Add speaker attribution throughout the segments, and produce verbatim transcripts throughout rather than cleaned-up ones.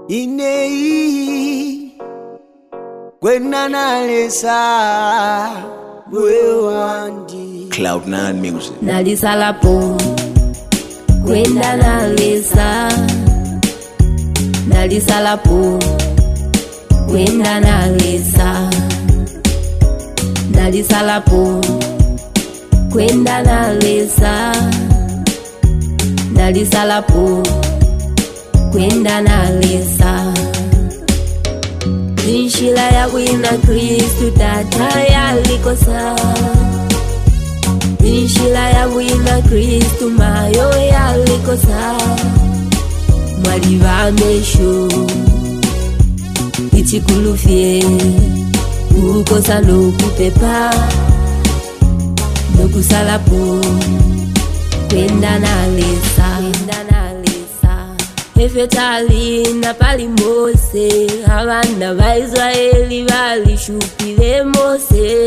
Speaker 1: Inei Gwena nalesa Mwe wandi
Speaker 2: Cloud nine Music.
Speaker 3: Nalisa lapo Gwena nalesa Nalisa lapo Gwena nalesa Nalisa lapo Gwena nalesa Nalisa lapo Gwena nalesa Nishila ya wina Kristu tata ya likosa Nishila ya wina Kristu mayo ya likosa Mwali vamesho Ichikulufye Ukosa no kupepa No kusalapo Gwena nalesa Gwena nalesa Efetali na pali Mose Abana ba Israeli bali shupile Mose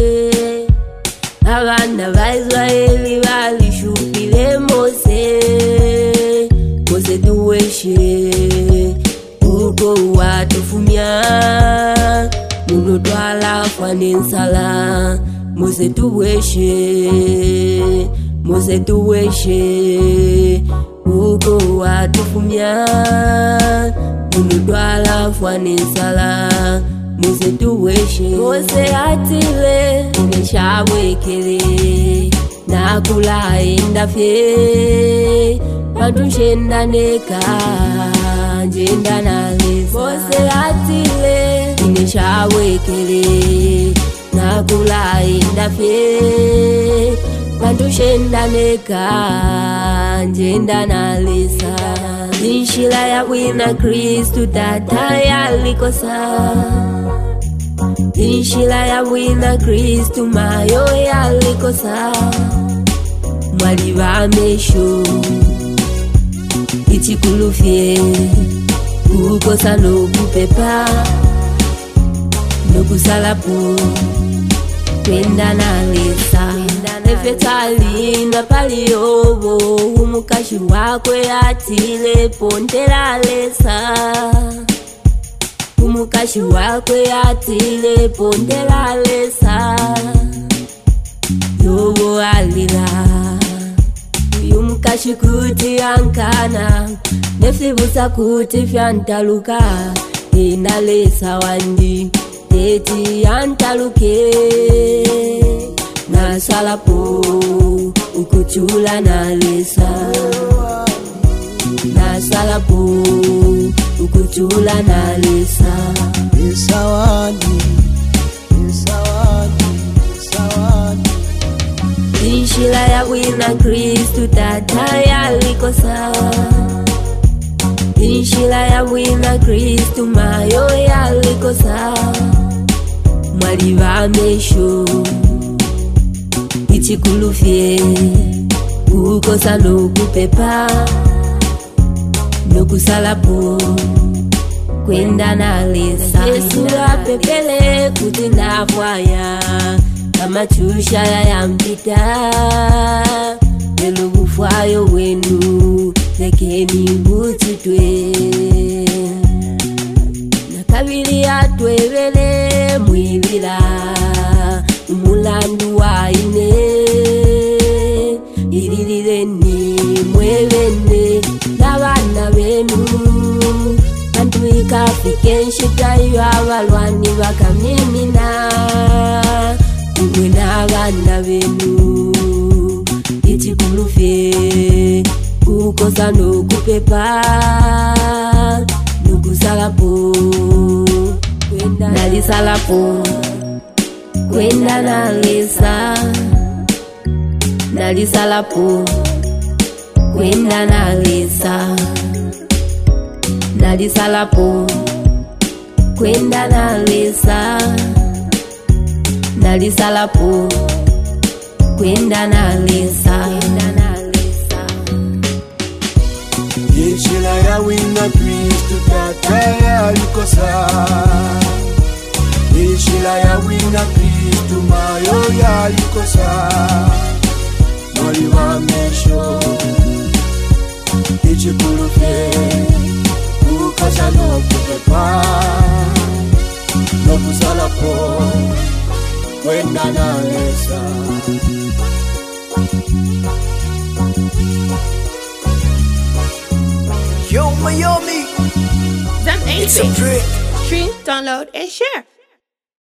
Speaker 3: Abana ba Israeli bali shupile Mose Mose tuweshe Uko watufumia Muno twala fwane nsala Mose tuweshe Mose tuweshe Uko watufumia Muno twala fwane nsala Mose tuweshe Mose atile Neshabwekele Nakula endafye Matunshenda neka Njenda nalesa Mose atile Neshabwekele Nakula endafye Matunshenda neka Njenda nalesa Nishila ya wina Kristu tata ya likosa Nishila ya wina Kristu mayo ya likosa Mwali vamesho Ichikulufye Ukosa no kupepa No kusalapo Gwena nalesa Efetali na pali yobo Umukashi wakwe atile pontela lesa Umukashi wakwe atile pontela lesa Yobo alila Umukashi kuti ankana Nefibusa kuti fyantaluka Ina lesa wandi Teti antaluke Nasalapo Ukuchula nalesa Nasalapo Ukuchula nalesa
Speaker 1: Isawani Isawani Isawani
Speaker 3: Nishila ya wina Kristu tata ya likosa Nishila ya wina Kristu mayo ya likosa Mwali vamesho Ichikulufye Ukosa no kupepa No kusalapo Gwena nalesa Yesu apepele kutina fwaya Kama chusha ya mpita Nelo bufwayo wenu Lekeni butitwe Nakabili atwevele mwivila Umulandu wa ine Irilireni mwevene Nabana benu Antu ikafike nshitayo abalwani bakamimina Mwe nabana benu Ichikulufye Ukosa no kupepa Nukusalapo Nalisa lapo Gwena nalesa Nalisa lapo Gwena nalesa Nalisa lapo Gwena nalesa Nalisa lapo Gwena nalesa
Speaker 1: Nishila ya wina Kristu tata ya likosa Nishila ya wina Kristu mayo ya likosa Mwali vamesho Ichikulufye Sasha no kupepa no kusala po Kwenda na lesa
Speaker 2: Yo, Miami.
Speaker 4: Them ain't
Speaker 2: It's a trick.
Speaker 4: Stream, download, and share.